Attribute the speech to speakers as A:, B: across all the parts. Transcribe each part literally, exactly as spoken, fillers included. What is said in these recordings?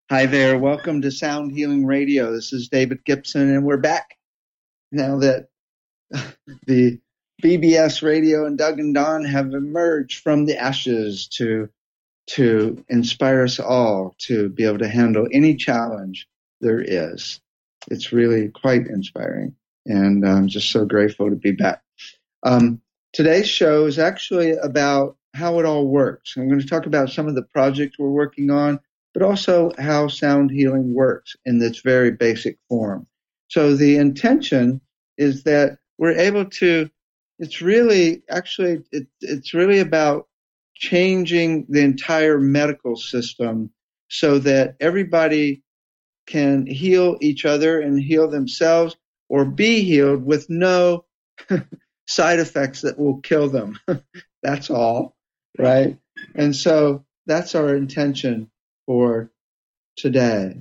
A: Hi there. Welcome to Sound Healing Radio. This is David Gibson, and we're back now that the B B S Radio and Doug and Don have emerged from the ashes to to inspire us all to be able to handle any challenge there is. It's really quite inspiring, and I'm just so grateful to be back. Um, today's show is actually about how it all works. I'm going to talk about some of the projects we're working on, but also how sound healing works in its very basic form. So the intention is that we're able to, it's really, actually, it, it's really about changing the entire medical system so that everybody can heal each other and heal themselves or be healed with no side effects that will kill them. That's all, right? And so that's our intention for today.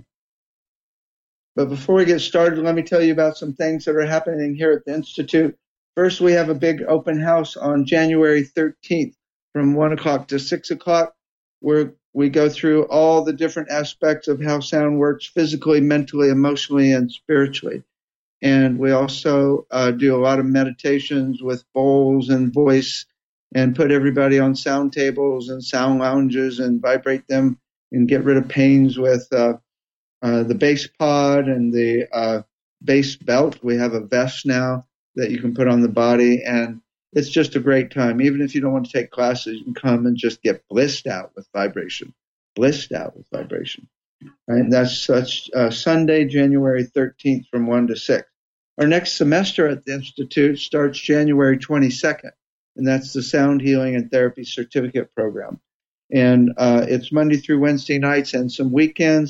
A: But before we get started, let me tell you about some things that are happening here at the Institute. First, we have a big open house on January thirteenth from one o'clock to six o'clock, where we go through all the different aspects of how sound works physically, mentally, emotionally, and spiritually. And we also uh, do a lot of meditations with bowls and voice and put everybody on sound tables and sound lounges and vibrate them and get rid of pains with uh, uh, the bass pod and the uh, bass belt. We have a vest now that you can put on the body, and it's just a great time. Even if you don't want to take classes, you can come and just get blissed out with vibration, blissed out with vibration. Right? And that's such uh, Sunday, January thirteenth from one to six. Our next semester at the Institute starts January twenty-second, and that's the Sound Healing and Therapy Certificate Program. And uh, it's Monday through Wednesday nights and some weekends.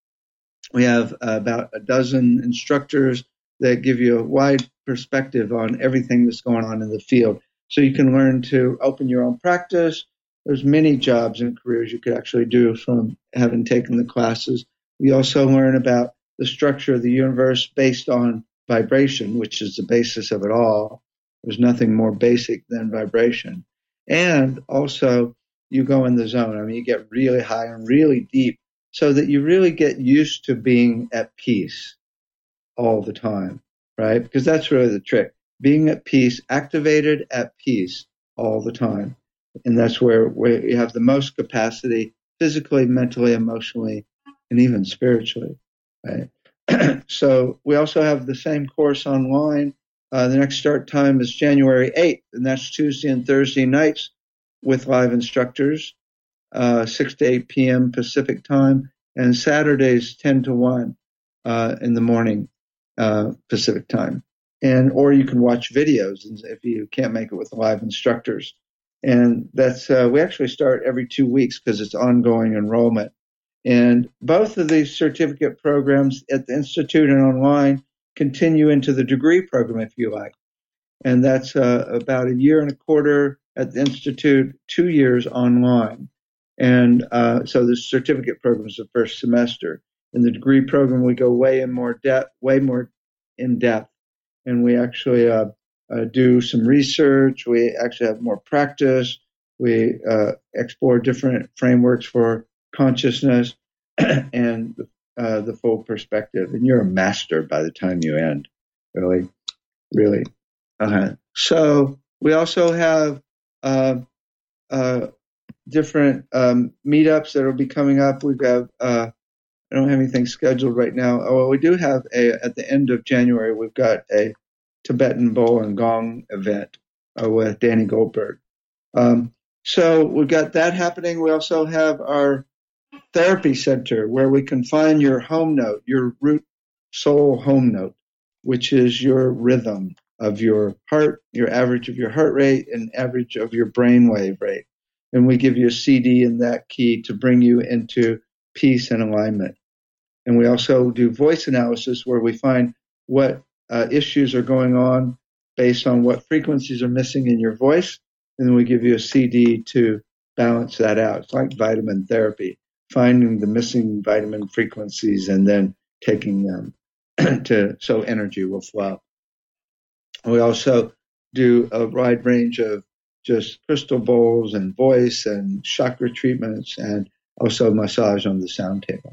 A: We have uh, about a dozen instructors that give you a wide perspective on everything that's going on in the field. So you can learn to open your own practice. There's many jobs and careers you could actually do from having taken the classes. We also learn about the structure of the universe based on vibration, which is the basis of it all. There's nothing more basic than vibration. And also, you go in the zone. I mean, you get really high and really deep so that you really get used to being at peace all the time, right? Because that's really the trick. Being at peace, activated at peace all the time. And that's where we have the most capacity physically, mentally, emotionally, and even spiritually, right? So we also have the same course online. Uh, the next start time is January eighth, and that's Tuesday and Thursday nights with live instructors, uh, six to eight p.m. Pacific time, and Saturdays ten to one uh, in the morning uh, Pacific time. And or you can watch videos if you can't make it with live instructors. And that's uh, we actually start every two weeks because it's ongoing enrollment. And both of these certificate programs at the Institute and online continue into the degree program, if you like. And that's uh, about a year and a quarter at the Institute, two years online. And uh, so the certificate program is the first semester. In the degree program, we go way in more depth, way more in depth. And we actually uh, uh, do some research. We actually have more practice. We uh, explore different frameworks for consciousness and uh, the full perspective. And you're a master by the time you end, really, really. Uh-huh. So we also have uh, uh, different um, meetups that will be coming up. We've got, uh, I don't have anything scheduled right now. Oh, well, we do have a, at the end of January, we've got a Tibetan Bowl and Gong event uh, with Danny Goldberg. Um, so we've got that happening. We also have our therapy center where we can find your home note, your root soul home note, which is your rhythm of your heart, your average of your heart rate, and average of your brainwave rate. And we give you a C D in that key to bring you into peace and alignment. And we also do voice analysis where we find what uh, issues are going on based on what frequencies are missing in your voice. And then we give you a C D to balance that out. It's like vitamin therapy, finding the missing vitamin frequencies and then taking them to so energy will flow. We also do a wide range of just crystal bowls and voice and chakra treatments and also massage on the sound table.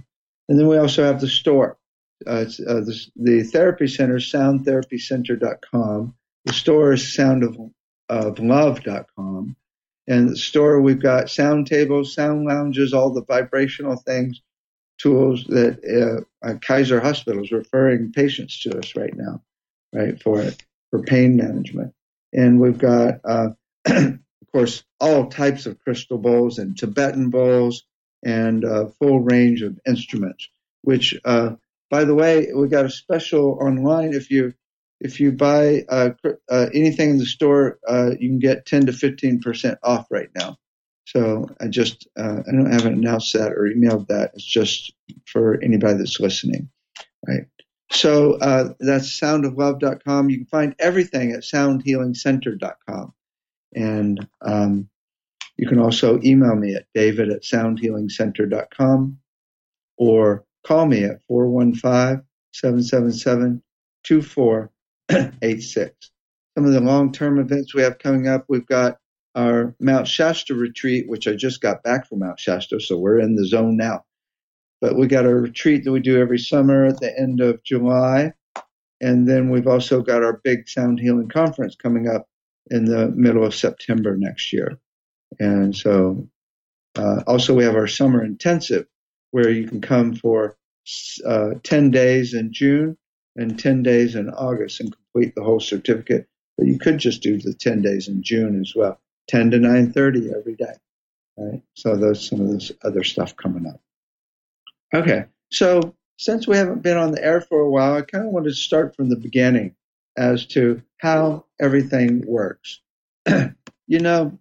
A: And then we also have the store. Uh, it's, uh, the, the therapy center, sound therapy center dot com. The store is sound of, of love dot com. And the store, we've got sound tables, sound lounges, all the vibrational things, tools that uh, Kaiser Hospital is referring patients to us right now, right, for for pain management. And we've got, uh, of course, all types of crystal bowls and Tibetan bowls and a full range of instruments, which, uh, by the way, we got a special online. If you if you buy uh, uh, anything in the store, uh, you can get ten to fifteen percent off right now. So I just, uh, I don't haven't announced that or emailed that. It's just for anybody that's listening, right? So uh, that's sound of love dot com. You can find everything at sound healing center dot com. And um, you can also email me at david at sound healing center dot com or call me at four one five, seven seven seven, two four eight six. Some of the long-term events we have coming up, we've got our Mount Shasta retreat, which I just got back from Mount Shasta, so we're in the zone now. But we got a retreat that we do every summer at the end of July. And then we've also got our big Sound Healing Conference coming up in the middle of September next year. And so uh, also we have our summer intensive where you can come for uh, ten days in June and ten days in August and complete the whole certificate. But you could just do the ten days in June as well, ten to nine thirty every day. Right? So there's some of this other stuff coming up. Okay, so since we haven't been on the air for a while, I kind of wanted to start from the beginning as to how everything works. You know,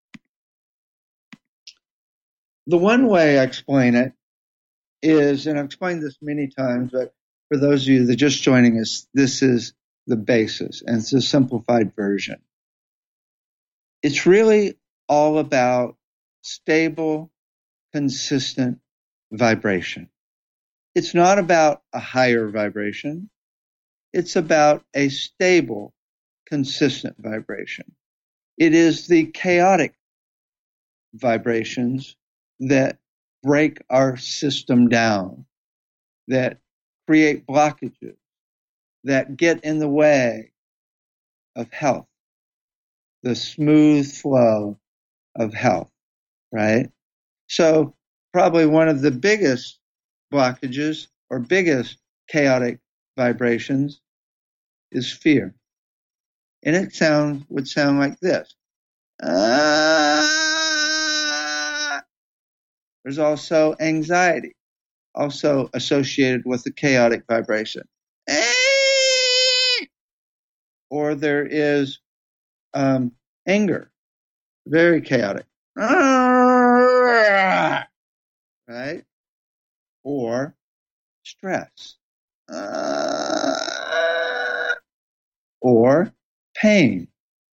A: the one way I explain it is, and I've explained this many times, but for those of you that are just joining us, this is the basis, and it's a simplified version. It's really all about stable, consistent vibration. It's not about a higher vibration. It's about a stable, consistent vibration. It is the chaotic vibrations that break our system down, that create blockages, that get in the way of health, the smooth flow of health, right? So probably one of the biggest blockages or biggest chaotic vibrations is fear. And it sound, would sound like this. Ah! There's also anxiety, also associated with the chaotic vibration. Or there is um, anger, very chaotic. Right? Or stress. Or pain.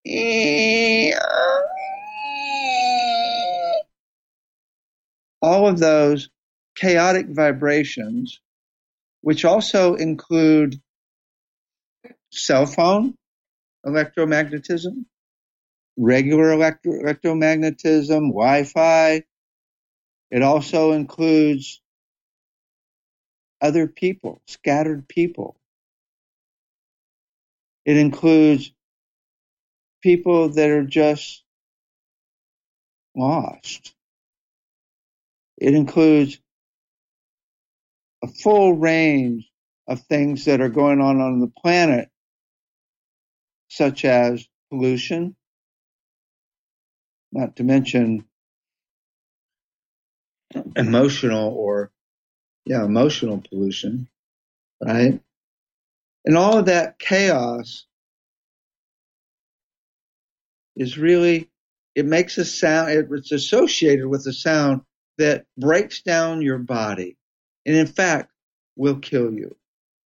A: All of those chaotic vibrations, which also include cell phone electromagnetism, regular electro- electromagnetism, Wi-Fi. It also includes other people, scattered people. It includes people that are just lost. It includes a full range of things that are going on on the planet, such as pollution, not to mention emotional or, yeah, emotional pollution, right? And all of that chaos is really, it makes a sound, it's associated with a sound that breaks down your body and in fact will kill you.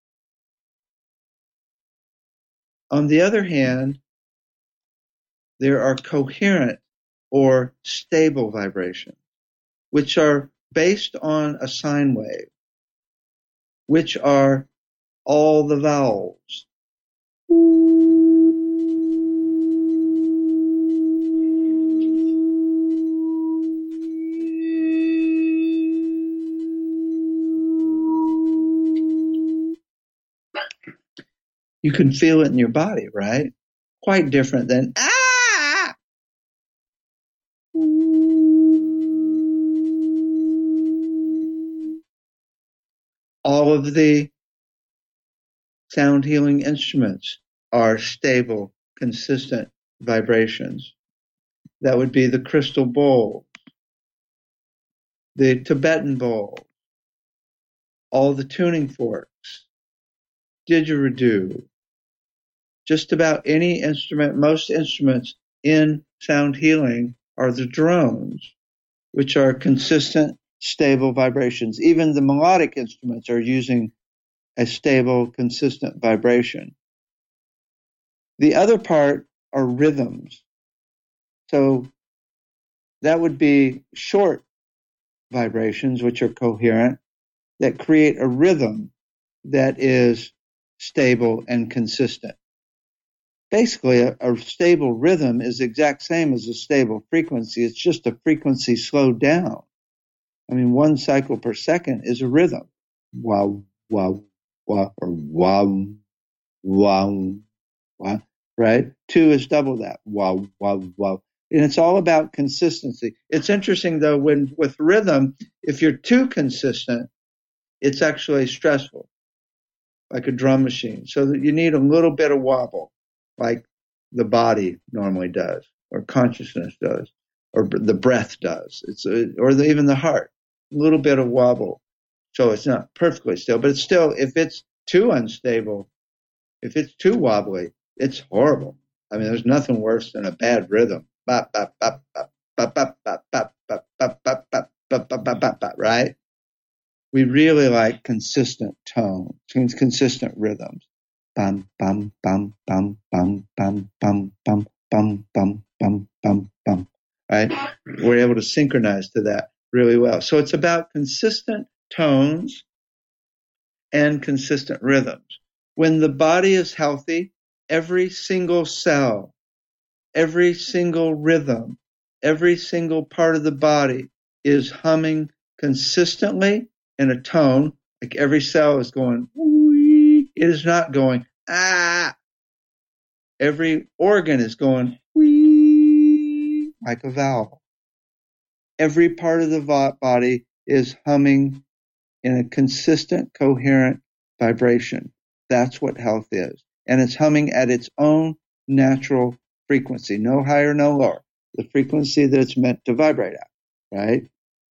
A: On the other hand, there are coherent or stable vibrations, which are based on a sine wave, which are all the vowels. You can feel it in your body, right? Quite different than, ah! All of the sound healing instruments are stable, consistent vibrations. That would be the crystal bowl, the Tibetan bowl, all the tuning forks, didgeridoo, just about any instrument. Most instruments in sound healing are the drones, which are consistent, stable vibrations. Even the melodic instruments are using a stable, consistent vibration. The other part are rhythms. So that would be short vibrations, which are coherent, that create a rhythm that is stable and consistent. Basically, a, a stable rhythm is the exact same as a stable frequency. It's just a frequency slowed down. I mean, one cycle per second is a rhythm. Wow, wow, wow, or wow, wow, wow, right? Two is double that. Wow, wow, wow. And it's all about consistency. It's interesting, though, when with rhythm, if you're too consistent, it's actually stressful, like a drum machine. So that you need a little bit of wobble, like the body normally does, or consciousness does, or the breath does. It's a, or the, even the heart, a little bit of wobble. So it's not perfectly still, but it's still, if it's too unstable, if it's too wobbly, it's horrible. I mean, there's nothing worse than a bad rhythm. Bop, bop, bop, bop, bop, bop, bop, bop, bop, bop, bop, bop, bop, bop, bop, bop, bop, right? We really like consistent tones, consistent rhythms. Bum, bum, bum, bum, bum, bum, bum, bum, bum, bum, bum, bum, bum, right? We're able to synchronize to that really well. So it's about consistent tones and consistent rhythms. When the body is healthy, every single cell, every single rhythm, every single part of the body is humming consistently in a tone, like every cell is going, wee. It is not going, ah. Every organ is going, wee, like a vowel. Every part of the body is humming in a consistent, coherent vibration. That's what health is. And it's humming at its own natural frequency, no higher, no lower, the frequency that it's meant to vibrate at, right?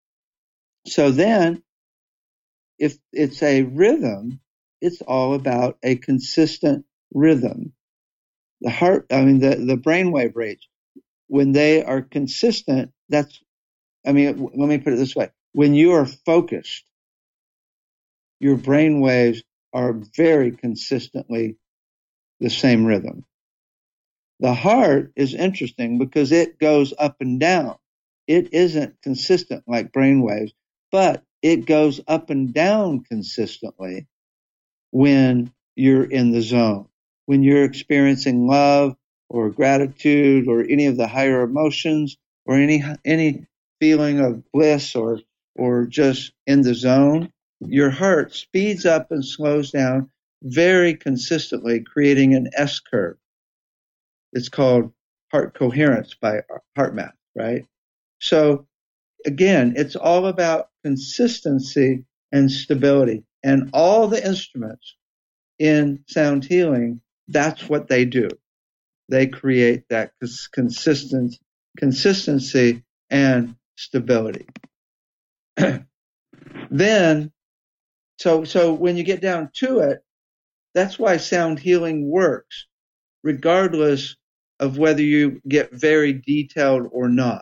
A: So then, if it's a rhythm, it's all about a consistent rhythm. The heart, I mean, the, the brainwave rates, when they are consistent, that's, I mean, let me put it this way. When you are focused, your brain waves are very consistently the same rhythm. The heart is interesting because it goes up and down. It isn't consistent like brain waves, but it goes up and down consistently when you're in the zone, when you're experiencing love or gratitude or any of the higher emotions or any any feeling of bliss or or just in the zone. Your heart speeds up and slows down very consistently, creating an S curve. It's called heart coherence by HeartMath, right? So again, it's all about consistency and stability. And all the instruments in sound healing, that's what they do. They create that consistent consistency and stability. Then, so so when you get down to it, that's why sound healing works, regardless of whether you get very detailed or not.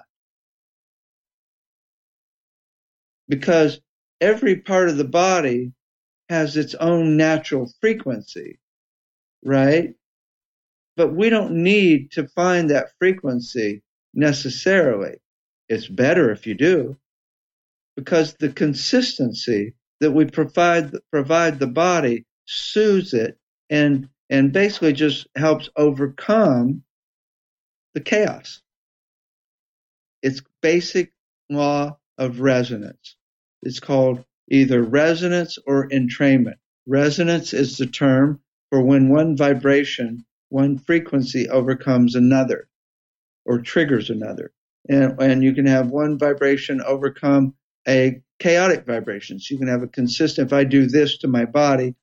A: Because every part of the body has its own natural frequency, right? But we don't need to find that frequency necessarily. It's better if you do, because the consistency that we provide provide the body soothes it and and basically just helps overcome the chaos. It's basic law of resonance. It's called either resonance or entrainment. Resonance is the term for when one vibration, one frequency overcomes another or triggers another. And, and you can have one vibration overcome a chaotic vibration. So you can have a consistent, if I do this to my body,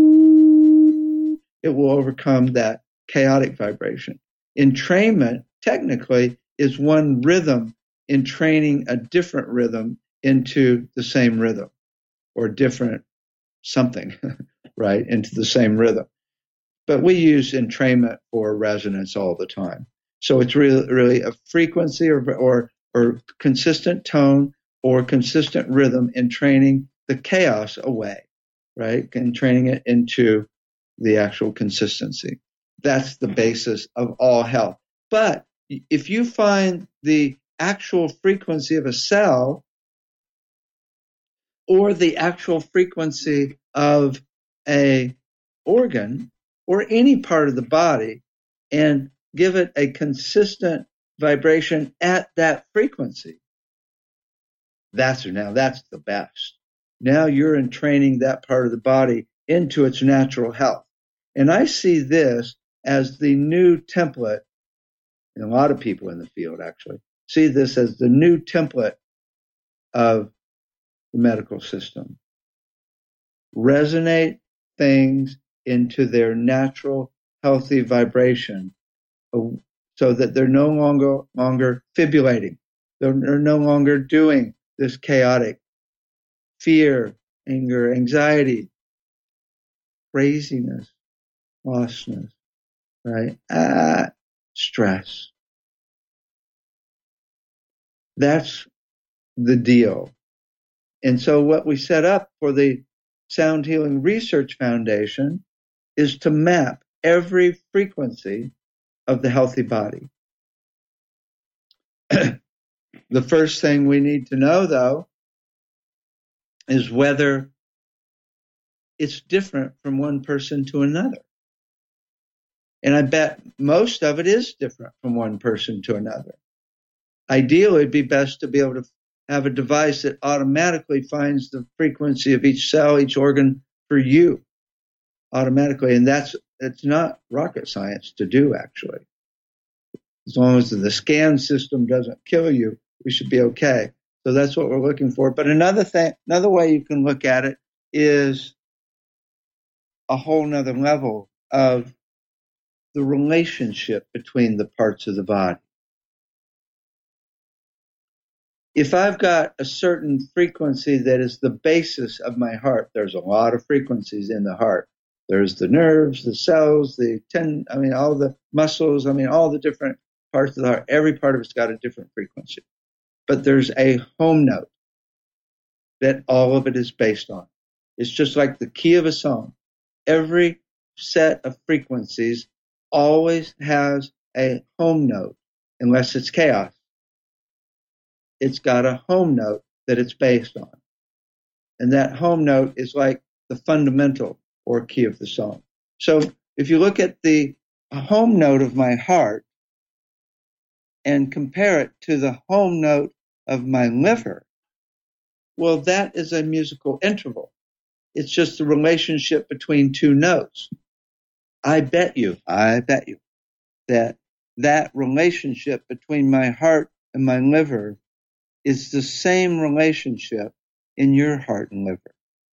A: it will overcome that chaotic vibration. Entrainment, technically, is one rhythm entraining a different rhythm into the same rhythm, or different something, right, into the same rhythm. But we use entrainment for resonance all the time. So it's really, really a frequency or, or, or consistent tone or consistent rhythm in training the chaos away, right, and training it into the actual consistency. That's the basis of all health. But if you find the actual frequency of a cell or the actual frequency of a organ or any part of the body and give it a consistent vibration at that frequency, that's now that's the best. Now you're entraining that part of the body into its natural health. And I see this as the new template, and a lot of people in the field actually see this as the new template of the medical system. Resonate things into their natural, healthy vibration so that they're no longer, longer fibrillating. They're, they're no longer doing this chaotic fear, anger, anxiety, craziness, lostness, right? Ah, stress. That's the deal. And so what we set up for the Sound Healing Research Foundation is to map every frequency of the healthy body. The first thing we need to know, though, is whether it's different from one person to another. And I bet most of it is different from one person to another. Ideally, it'd be best to be able to have a device that automatically finds the frequency of each cell, each organ for you automatically. And that's, it's not rocket science to do, actually. As long as the scan system doesn't kill you, we should be okay. So that's what we're looking for. But another thing, another way you can look at it is a whole nother level of the relationship between the parts of the body. If I've got a certain frequency that is the basis of my heart, there's a lot of frequencies in the heart. There's the nerves, the cells, the ten, I mean, all the muscles, I mean, all the different parts of the heart. Every part of it's got a different frequency. But there's a home note that all of it is based on. It's just like the key of a song. Every set of frequencies always has a home note, unless it's chaos. It's got a home note that it's based on. And that home note is like the fundamental or key of the song. So if you look at the home note of my heart and compare it to the home note of my liver, well, that is a musical interval. It's just the relationship between two notes. I bet you, I bet you that that relationship between my heart and my liver is the same relationship in your heart and liver.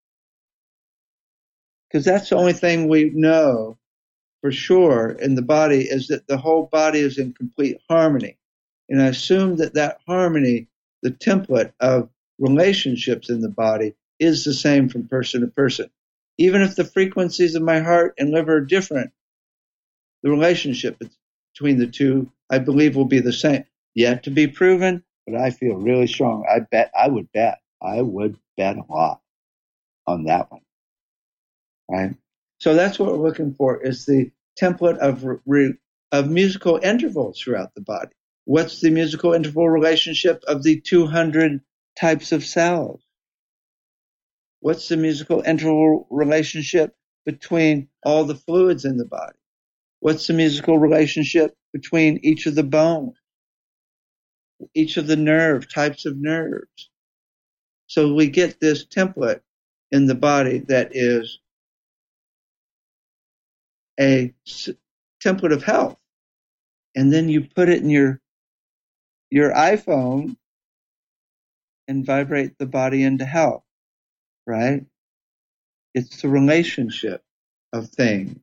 A: Because that's the only thing we know for sure in the body, is that the whole body is in complete harmony. And I assume that that harmony, the template of relationships in the body, is the same from person to person. Even if the frequencies of my heart and liver are different, the relationship between the two, I believe, will be the same. Yet to be proven, but I feel really strong. I bet, I would bet, I would bet a lot on that one. Right? So that's what we're looking for, is the template of re, of musical intervals throughout the body. What's the musical interval relationship of the two hundred types of cells? What's the musical interval relationship between all the fluids in the body? What's the musical relationship between each of the bones, each of the nerve types of nerves? So we get this template in the body that is a template of health. And then you put it in your your iPhone and vibrate the body into health, right? It's the relationship of things.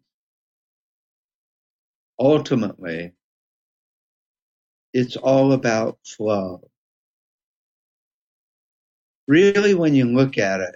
A: Ultimately, it's all about flow. Really, when you look at it,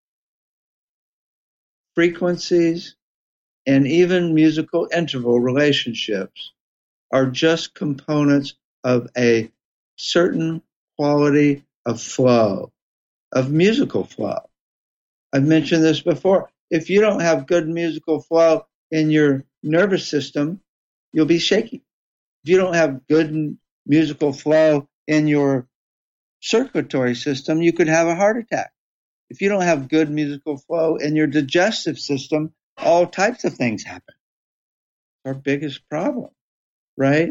A: frequencies and even musical interval relationships are just components of a certain quality of flow, of musical flow. I've mentioned this before. If you don't have good musical flow in your nervous system, you'll be shaky. If you don't have good musical flow in your circulatory system, you could have a heart attack. If you don't have good musical flow in your digestive system, all types of things happen. It's our biggest problem, right?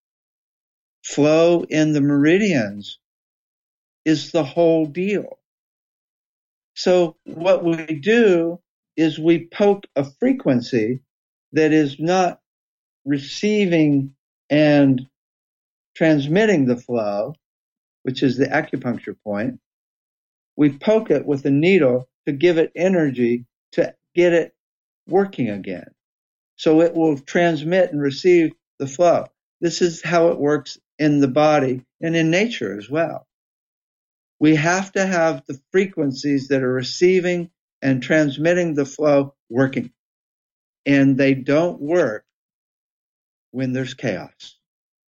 A: Flow in the meridians is the whole deal. So what we do is we poke a frequency that is not receiving and transmitting the flow, which is the acupuncture point. We poke it with a needle to give it energy to get it working again. So it will transmit and receive the flow. This is how it works in the body and in nature as well. We have to have the frequencies that are receiving and transmitting the flow working. And they don't work when there's chaos.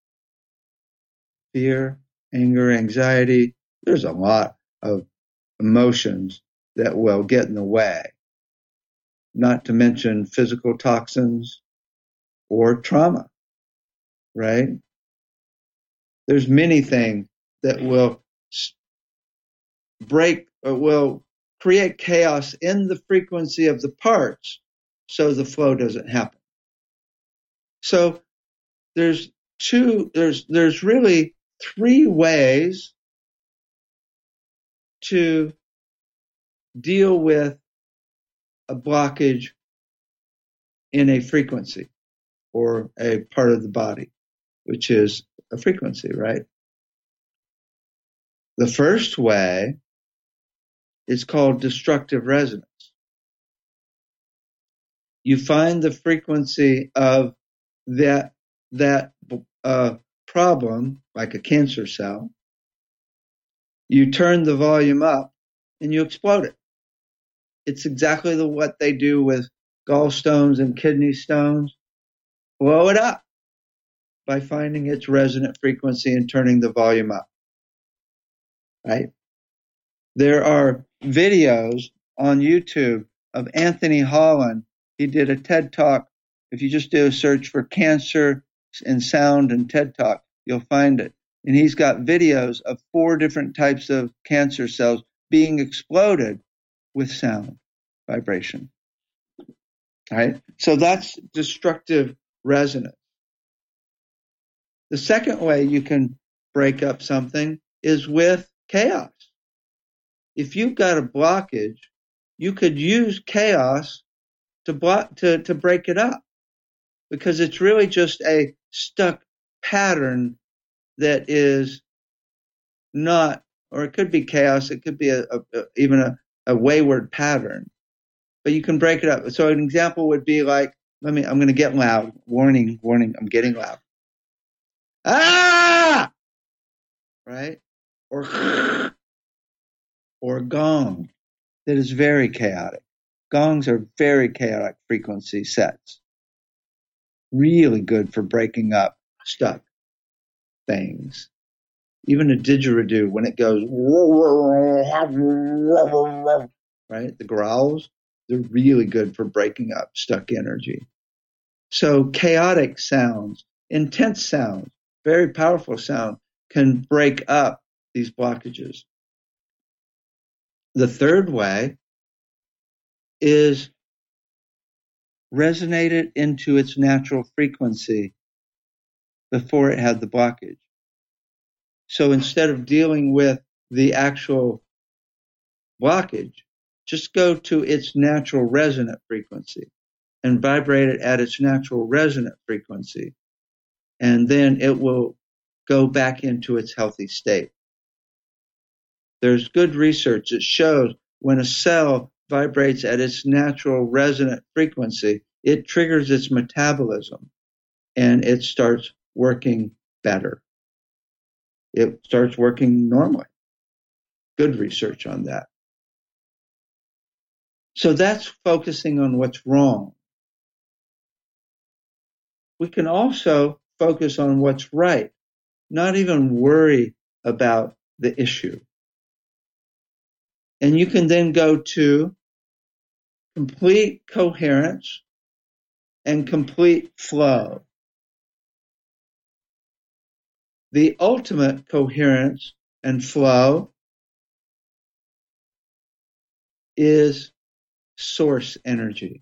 A: Fear, anger, anxiety, there's a lot of emotions that will get in the way. Not to mention physical toxins or trauma, right? There's many things that will break or will create chaos in the frequency of the parts so the flow doesn't happen. So there's two, there's, there's really three ways to deal with a blockage in a frequency or a part of the body, which is a frequency, right? The first way is called destructive resonance. You find the frequency of that, that uh, problem, like a cancer cell. You turn the volume up and you explode it. It's exactly the, what they do with gallstones and kidney stones. Blow it up by finding its resonant frequency and turning the volume up. Right? There are videos on YouTube of Anthony Holland. He did a TED Talk. If you just do a search for cancer and sound and TED Talk, you'll find it. And he's got videos of four different types of cancer cells being exploded with sound vibration. All right? So that's destructive resonance. The second way you can break up something is with chaos. If you've got a blockage, you could use chaos to block to, to break it up, because it's really just a stuck pattern that is not, or it could be chaos, it could be a, a, a even a, a wayward pattern, but you can break it up. So an example would be like, let me, I'm going to get loud. Warning, warning, I'm getting loud. Ah! Right? Or, or gong that is very chaotic. Gongs are very chaotic frequency sets. Really good for breaking up stuck things. Even a didgeridoo, when it goes, right, the growls, they're really good for breaking up stuck energy. So chaotic sounds, intense sounds, very powerful sound can break up these blockages. The third way is resonate it into its natural frequency before it had the blockage. So instead of dealing with the actual blockage, just go to its natural resonant frequency and vibrate it at its natural resonant frequency. And then it will go back into its healthy state. There's good research that shows when a cell vibrates at its natural resonant frequency, it triggers its metabolism and it starts working better. It starts working normally. Good research on that. So that's focusing on what's wrong. We can also focus on what's right, not even worry about the issue. And you can then go to complete coherence and complete flow. The ultimate coherence and flow is source energy.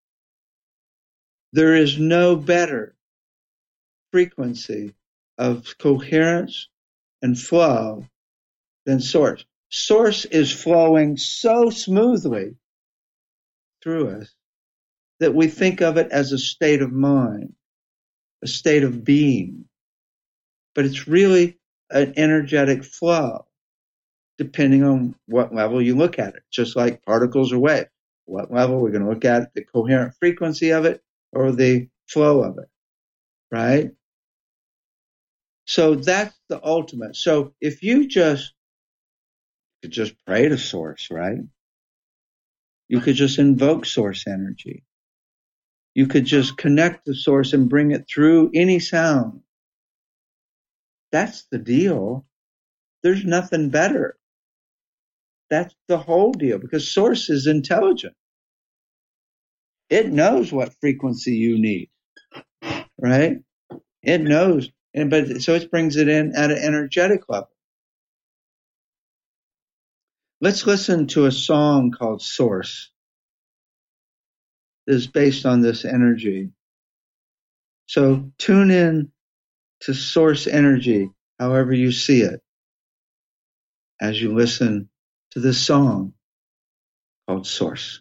A: There is no better frequency of coherence and flow than source. Source is flowing so smoothly through us that we think of it as a state of mind, a state of being. But it's really an energetic flow, depending on what level you look at it. Just like particles or waves. What level we're going to look at the coherent frequency of it or the flow of it, right? So that's the ultimate. So if you just could just pray to source, right? You could just invoke source energy. You could just connect to source and bring it through any sound. That's the deal. There's nothing better. That's the whole deal, because source is intelligent. It knows what frequency you need, right? It knows, and but so it brings it in at an energetic level. Let's listen to a song called Source. It's based on this energy. So tune in to source energy, however you see it, as you listen to this song called Source.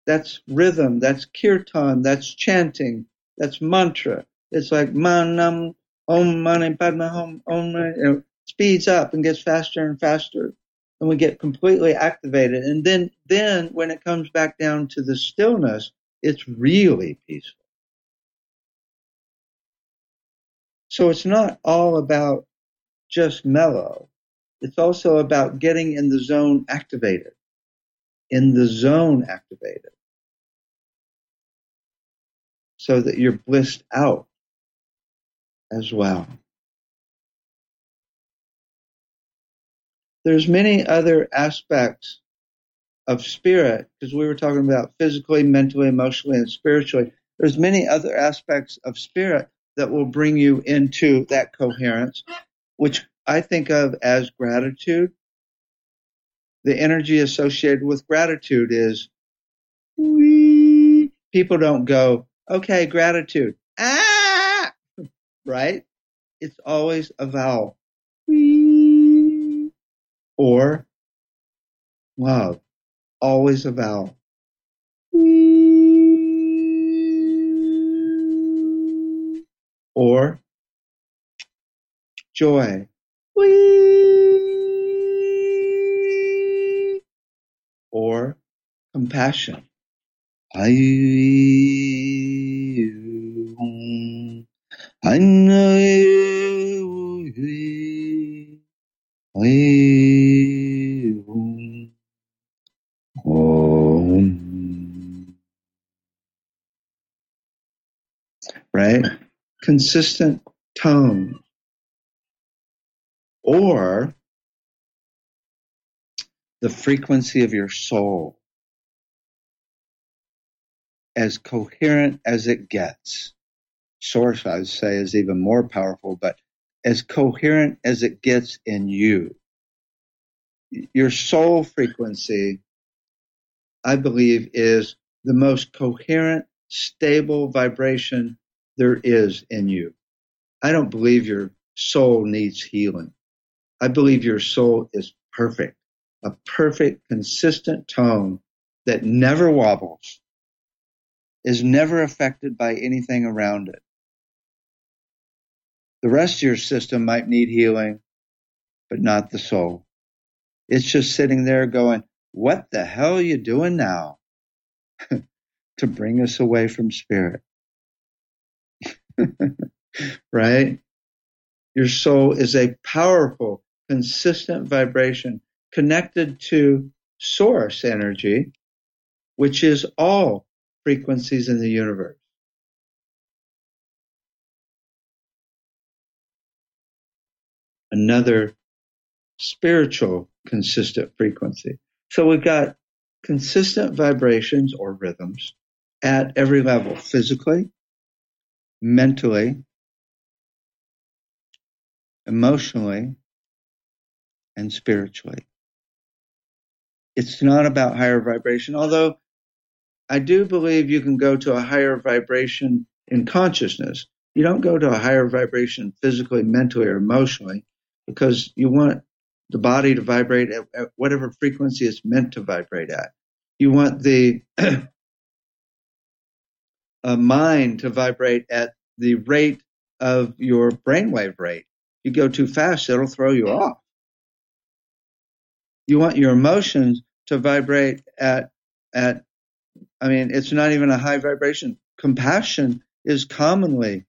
A: That's rhythm. That's kirtan. That's chanting. That's mantra. It's like manam, om mani padma hum, om mani, you know, speeds up and gets faster and faster. And we get completely activated. And then, then when it comes back down to the stillness, it's really peaceful. So it's not all about just mellow. It's also about getting in the zone activated. In the zone activated. So that you're blissed out as well. There's many other aspects of spirit, because we were talking about physically, mentally, emotionally, and spiritually. There's many other aspects of spirit that will bring you into that coherence, which I think of as gratitude. The energy associated with gratitude is, wee. People don't go, okay, gratitude, ah, right? It's always a vowel. Wee. Or love, always a vowel. Wee. Or joy. Wee. Or compassion. I I know right? Consistent tone. Or the frequency of your soul. As coherent as it gets. Source, I would say, is even more powerful, but as coherent as it gets in you. Your soul frequency, I believe, is the most coherent, stable vibration there is in you. I don't believe your soul needs healing. I believe your soul is perfect, a perfect, consistent tone that never wobbles, is never affected by anything around it. The rest of your system might need healing, but not the soul. It's just sitting there going, what the hell are you doing now? To bring us away from spirit. Right? Your soul is a powerful, consistent vibration connected to source energy, which is all frequencies in the universe. Another spiritual consistent frequency. So we've got consistent vibrations or rhythms at every level, physically, mentally, emotionally, and spiritually. It's not about higher vibration, although I do believe you can go to a higher vibration in consciousness. You don't go to a higher vibration physically, mentally, or emotionally, because you want the body to vibrate at, at whatever frequency it's meant to vibrate at. You want the uh, mind to vibrate at the rate of your brainwave rate. You go too fast, it'll throw you off. You want your emotions to vibrate at, at, I mean, it's not even a high vibration. Compassion is commonly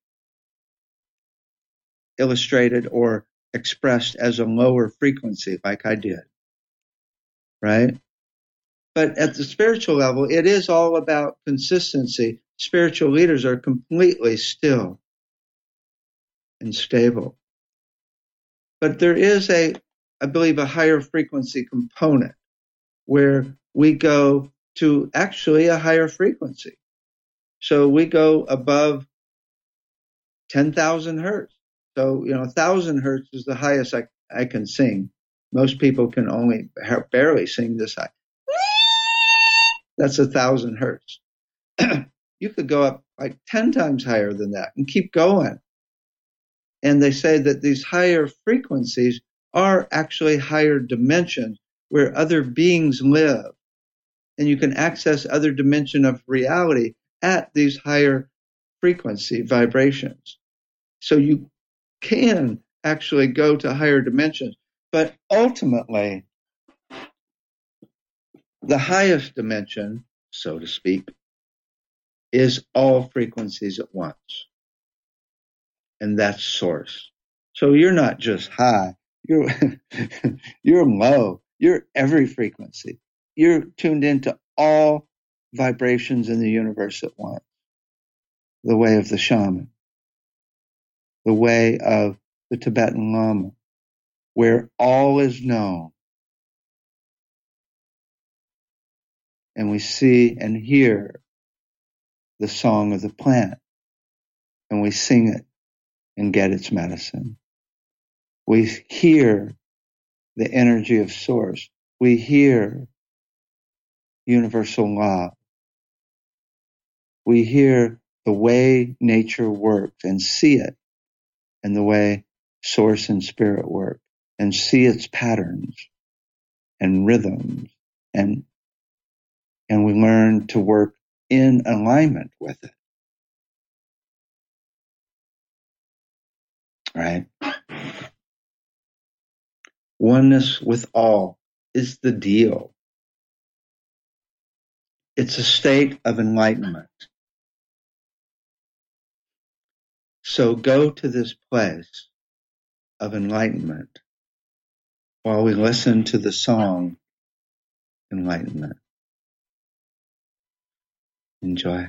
A: illustrated or expressed as a lower frequency, like I did. Right? But at the spiritual level, it is all about consistency. Spiritual leaders are completely still and stable. But there is a, I believe, a higher frequency component where we go to actually a higher frequency. So we go above ten thousand hertz. So, you know, one thousand hertz is the highest I, I can sing. Most people can only barely sing this high. That's a thousand hertz. You could go up like ten times higher than that and keep going. And they say that these higher frequencies are actually higher dimensions where other beings live. and you can access other dimension of reality at these higher frequency vibrations. So you can actually go to higher dimensions, but ultimately the highest dimension, so to speak, is all frequencies at once. And that's source. So you're not just high, you're you're low, you're every frequency. You're tuned into all vibrations in the universe at once. The way of the shaman, the way of the Tibetan Lama, where all is known. And we see and hear the song of the plant, and we sing it and get its medicine. We hear the energy of source. We hear universal law. We hear the way nature works and see it, and the way source and spirit work, and see its patterns and rhythms, and and we learn to work in alignment with it. Right? Oneness with all is the deal. It's a state of enlightenment. So go to this place of enlightenment while we listen to the song Enlightenment. Enjoy.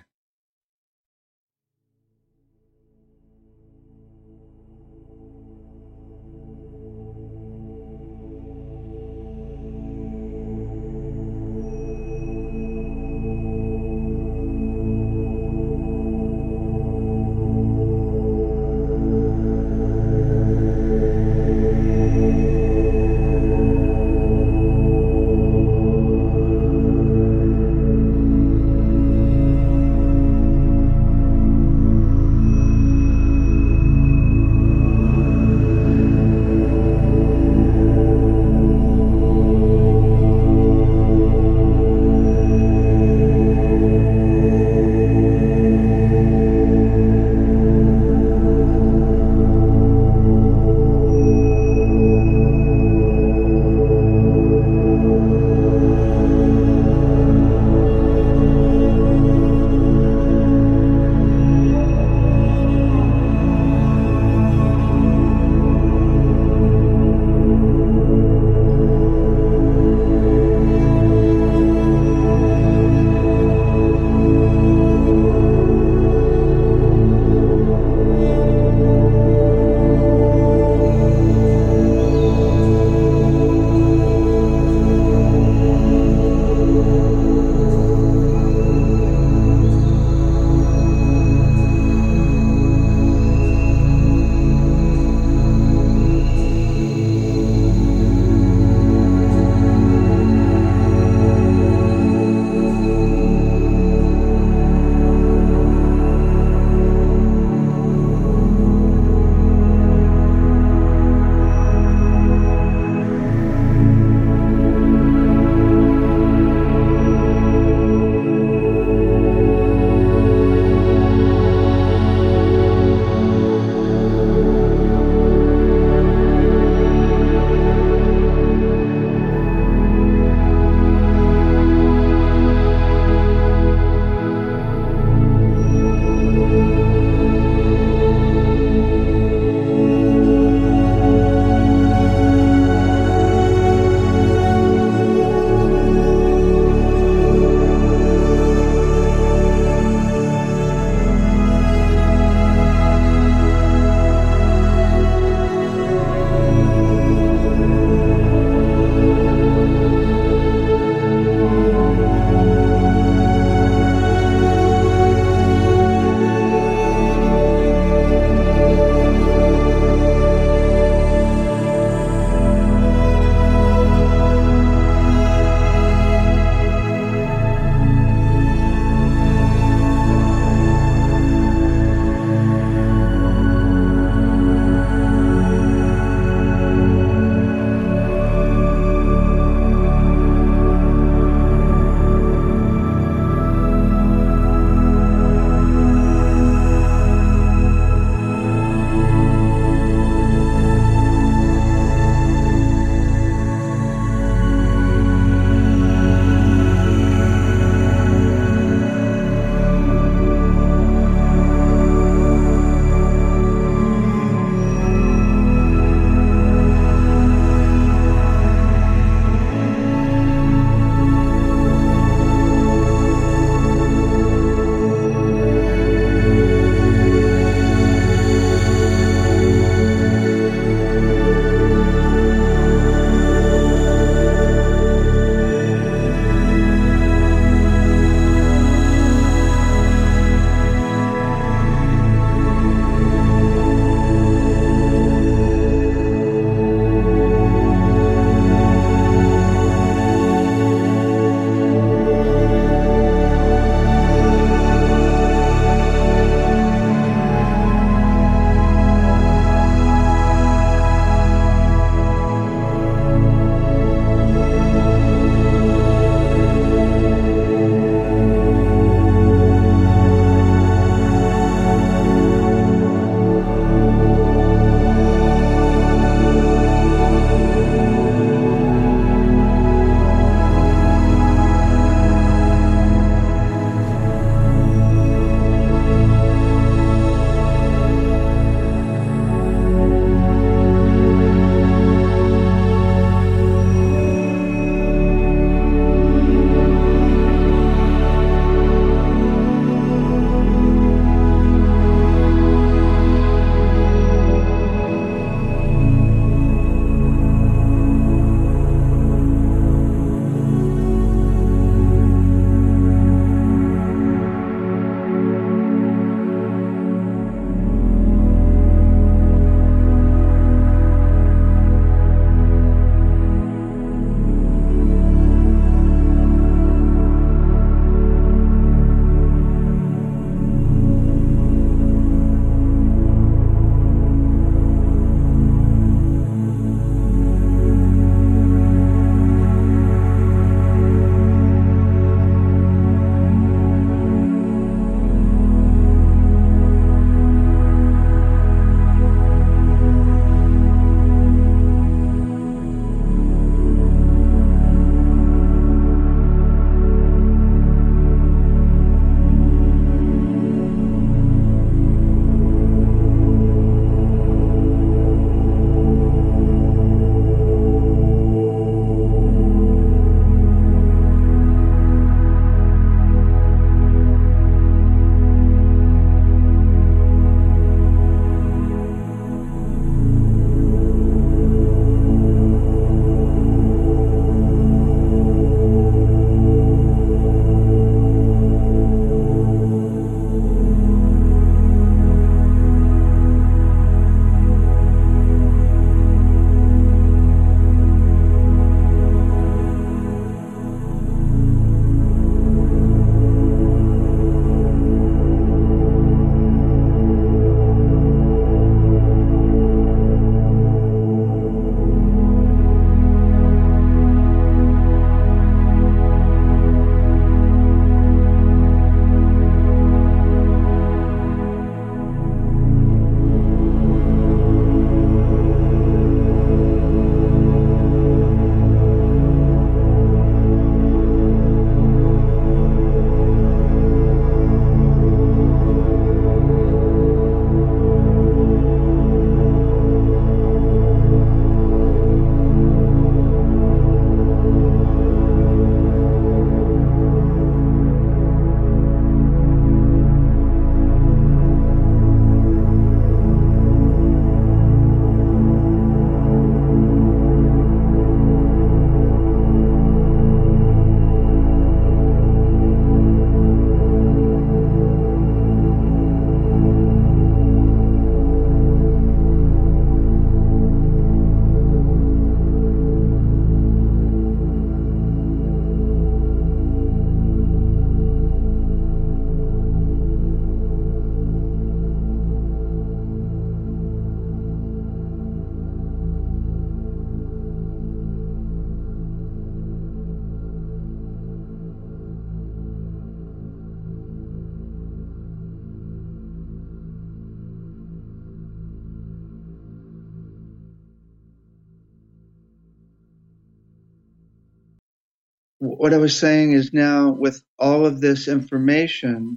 A: what I was saying is now with all of this information,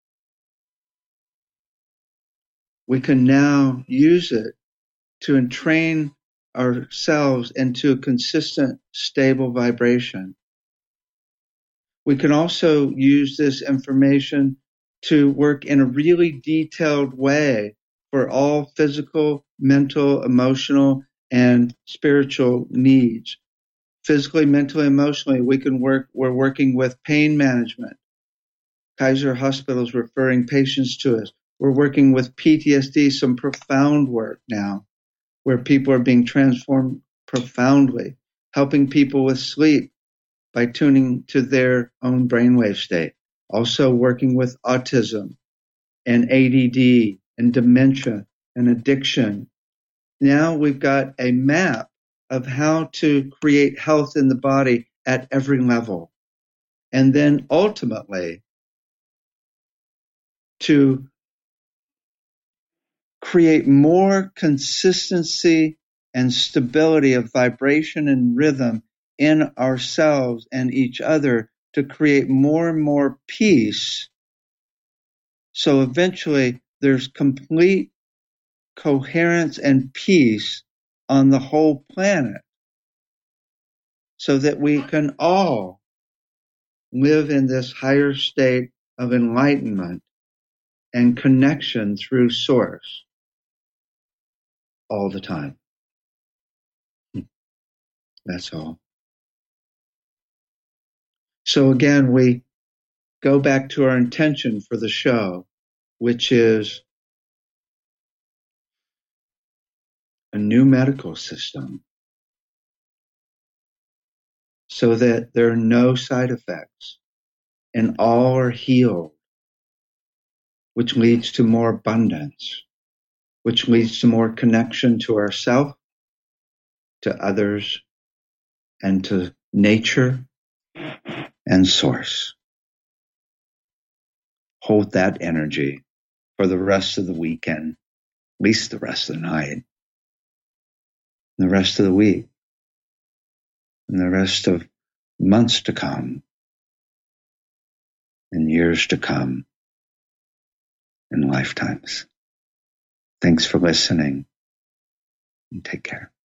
A: we can now use it to entrain ourselves into a consistent, stable vibration. We can also use this information to work in a really detailed way for all physical, mental, emotional, and spiritual needs. Physically, mentally, emotionally, we can work, we're working with pain management. Kaiser Hospital is referring patients to us. We're working with P T S D, some profound work now, where people are being transformed profoundly, helping people with sleep by tuning to their own brainwave state. Also working with autism and A D D and dementia and addiction. Now we've got a map of how to create health in the body at every level. And then ultimately to create more consistency and stability of vibration and rhythm in ourselves and each other to create more and more peace. So eventually there's complete coherence and peace on the whole planet so that we can all live in this higher state of enlightenment and connection through Source all the time. That's all. So again, we go back to our intention for the show, which is a new medical system so that there are no side effects and all are healed, which leads to more abundance, which leads to more connection to ourselves, to others, and to nature and Source. Hold that energy for the rest of the weekend, at least the rest of the night, and the rest of the week, and the rest of months to come, and years to come, and lifetimes. Thanks for listening, and take care.